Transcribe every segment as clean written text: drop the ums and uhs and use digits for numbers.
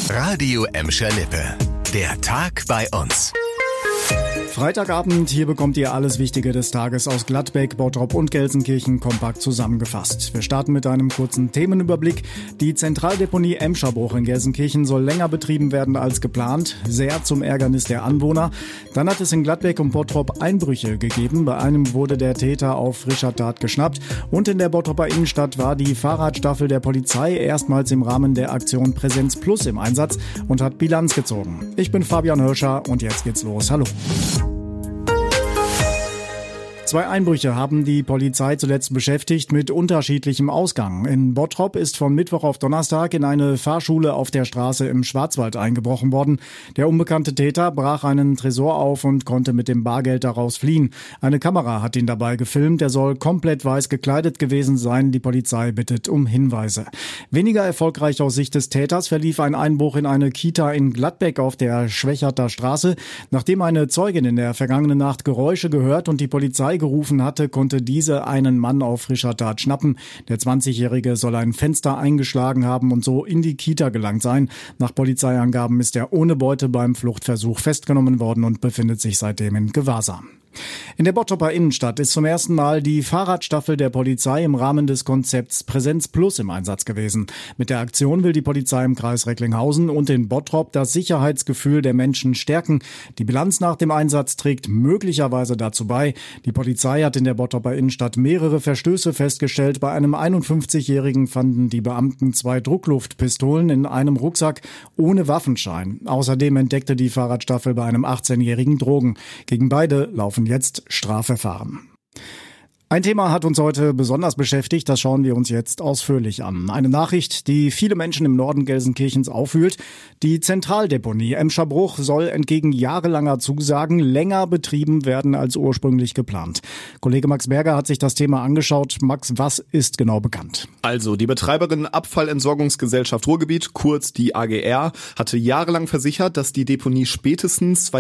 Radio Emscher Lippe. Der Tag bei uns. Freitagabend, hier bekommt ihr alles Wichtige des Tages aus Gladbeck, Bottrop und Gelsenkirchen kompakt zusammengefasst. Wir starten mit einem kurzen Themenüberblick. Die Zentraldeponie Emscherbruch in Gelsenkirchen soll länger betrieben werden als geplant, sehr zum Ärgernis der Anwohner. Dann hat es in Gladbeck und Bottrop Einbrüche gegeben. Bei einem wurde der Täter auf frischer Tat geschnappt. Und in der Bottroper Innenstadt war die Fahrradstaffel der Polizei erstmals im Rahmen der Aktion Präsenz Plus im Einsatz und hat Bilanz gezogen. Ich bin Fabian Hirscher und jetzt geht's los. Hallo. 2 Einbrüche haben die Polizei zuletzt beschäftigt mit unterschiedlichem Ausgang. In Bottrop ist von Mittwoch auf Donnerstag in eine Fahrschule auf der Straße im Schwarzwald eingebrochen worden. Der unbekannte Täter brach einen Tresor auf und konnte mit dem Bargeld daraus fliehen. Eine Kamera hat ihn dabei gefilmt. Er soll komplett weiß gekleidet gewesen sein. Die Polizei bittet um Hinweise. Weniger erfolgreich aus Sicht des Täters verlief ein Einbruch in eine Kita in Gladbeck auf der Schwächerter Straße. Nachdem eine Zeugin in der vergangenen Nacht Geräusche gehört und die Polizei gerufen hatte, konnte diese einen Mann auf frischer Tat schnappen. Der 20-Jährige soll ein Fenster eingeschlagen haben und so in die Kita gelangt sein. Nach Polizeiangaben ist er ohne Beute beim Fluchtversuch festgenommen worden und befindet sich seitdem in Gewahrsam. In der Bottroper Innenstadt ist zum ersten Mal die Fahrradstaffel der Polizei im Rahmen des Konzepts Präsenz Plus im Einsatz gewesen. Mit der Aktion will die Polizei im Kreis Recklinghausen und in Bottrop das Sicherheitsgefühl der Menschen stärken. Die Bilanz nach dem Einsatz trägt möglicherweise dazu bei. Die Polizei hat in der Bottroper Innenstadt mehrere Verstöße festgestellt. Bei einem 51-Jährigen fanden die Beamten 2 Druckluftpistolen in einem Rucksack ohne Waffenschein. Außerdem entdeckte die Fahrradstaffel bei einem 18-Jährigen Drogen. Gegen beide laufen jetzt Strafverfahren. Ein Thema hat uns heute besonders beschäftigt, das schauen wir uns jetzt ausführlich an. Eine Nachricht, die viele Menschen im Norden Gelsenkirchens aufwühlt. Die Zentraldeponie Emscherbruch soll entgegen jahrelanger Zusagen länger betrieben werden als ursprünglich geplant. Kollege Max Berger hat sich das Thema angeschaut. Max, was ist genau bekannt? Also, die Betreiberin Abfallentsorgungsgesellschaft Ruhrgebiet, kurz die AGR, hatte jahrelang versichert, dass die Deponie spätestens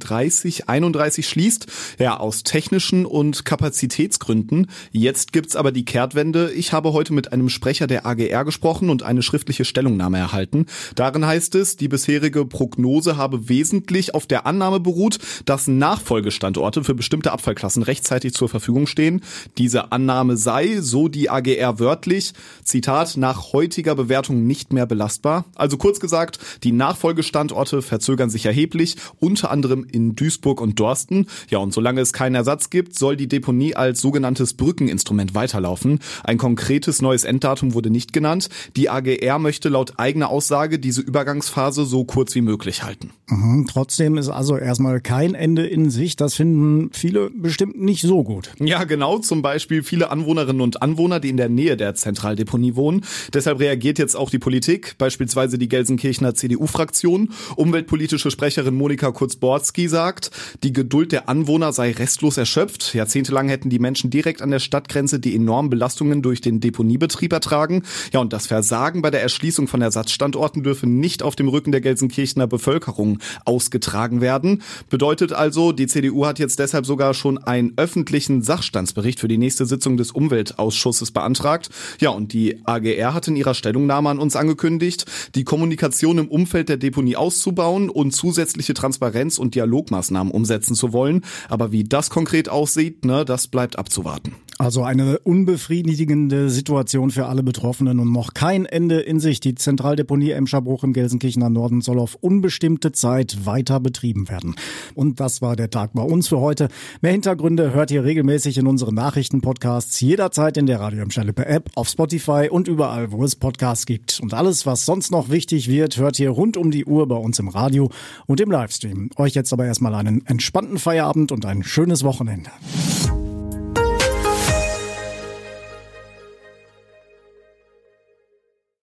2030/31 schließt. Ja, aus technischen und Kapazitätsgründen. Jetzt gibt's aber die Kehrtwende. Ich habe heute mit einem Sprecher der AGR gesprochen und eine schriftliche Stellungnahme erhalten. Darin heißt es, die bisherige Prognose habe wesentlich auf der Annahme beruht, dass Nachfolgestandorte für bestimmte Abfallklassen rechtzeitig zur Verfügung stehen. Diese Annahme sei, so die AGR wörtlich, Zitat, nach heutiger Bewertung nicht mehr belastbar. Also kurz gesagt, die Nachfolgestandorte verzögern sich erheblich, unter anderem in Duisburg und Dorsten. Ja, und solange es keinen Ersatz gibt, soll die Deponie als sogenanntes Brückeninstrument weiterlaufen. Ein konkretes neues Enddatum wurde nicht genannt. Die AGR möchte laut eigener Aussage diese Übergangsphase so kurz wie möglich halten. Trotzdem ist also erstmal kein Ende in Sicht. Das finden viele bestimmt nicht so gut. Ja, genau. Zum Beispiel viele Anwohnerinnen und Anwohner, die in der Nähe der Zentraldeponie wohnen. Deshalb reagiert jetzt auch die Politik, beispielsweise die Gelsenkirchener CDU-Fraktion. Umweltpolitische Sprecherin Monika Kurz-Borski sagt, die Geduld der Anwohner sei restlos erschöpft. Jahrzehntelang hätten die Menschen direkt an der Stadtgrenze die enormen Belastungen durch den Deponiebetrieb ertragen. Ja, und das Versagen bei der Erschließung von Ersatzstandorten dürfe nicht auf dem Rücken der Gelsenkirchener Bevölkerung ausgetragen werden. Bedeutet also, die CDU hat jetzt deshalb sogar schon einen öffentlichen Sachstandsbericht für die nächste Sitzung des Umweltausschusses beantragt. Ja, und die AGR hat in ihrer Stellungnahme an uns angekündigt, die Kommunikation im Umfeld der Deponie auszubauen und zusätzliche Transparenz- und Dialogmaßnahmen umsetzen zu wollen. Aber wie das konkret aussieht, das bleibt abzuwarten. Also eine unbefriedigende Situation für alle Betroffenen und noch kein Ende in Sicht. Die Zentraldeponie Emscherbruch im Gelsenkirchener Norden soll auf unbestimmte Zeit weiter betrieben werden. Und das war der Tag bei uns für heute. Mehr Hintergründe hört ihr regelmäßig in unseren Nachrichtenpodcasts, jederzeit in der Radio Emscher Lippe App, auf Spotify und überall, wo es Podcasts gibt. Und alles, was sonst noch wichtig wird, hört ihr rund um die Uhr bei uns im Radio und im Livestream. Euch jetzt aber erstmal einen entspannten Feierabend und ein schönes Wochenende.